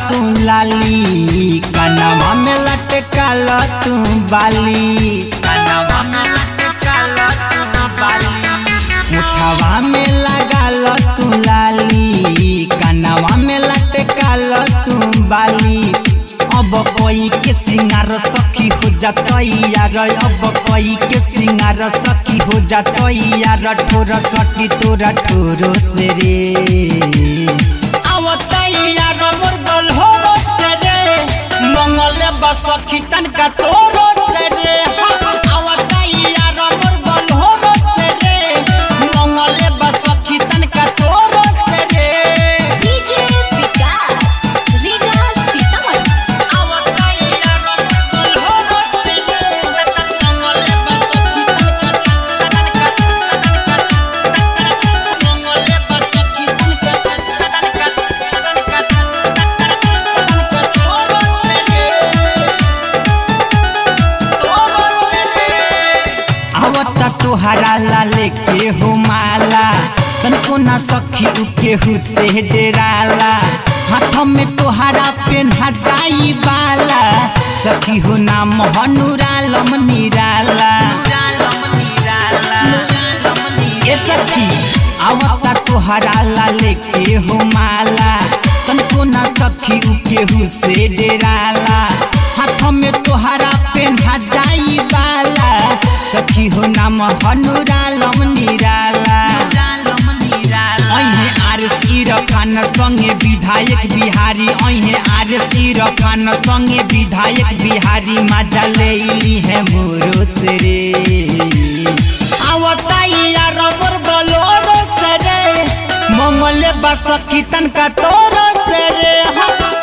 तू लाली, कनवा में लटकाल तू बाली, कनवा में लटकाल तू बाली, मुठवा में लगाल तू लाली, कनवा में लटकाल तू बाली। अब कोई के सिंगार सखी हो जातई यार, अब कोई के सिंगार सखी हो जातई यार, ठोर सखी तोरा ठोरो से रे आवतई यार मोर गल हो से रे, मंगल बस सखी तनका तोरो से रे, आवतई यार मोर गल हो से रे, मंगल बस सखी तनका तोरो से रे। डीजे विकास रीगा सीतामढ़ी। तोहरा लाले के हो माला, तनको ना सखी उके हुसे डेराला, हाथ में तोहरा पेन्हा जाई बाला, सखी हो नाम हनुरालम निराला। ए सखी आवता तोहरा लाले के हो माला, तनको ना सखी उके हुसे डेराला, हाथ में तोहरा पेन्हा जाई बाला, सखी हो नाम हनुरालम निराला। अहे आरएस इरफान संगे विधायक बिहारी, अहे आरएस इरफान संगे विधायक बिहारी, मजा लेली है मोरो से रे आवताई यार मोर बोलोरो से रे, मंगल बस सखी तनका तोरो से रे।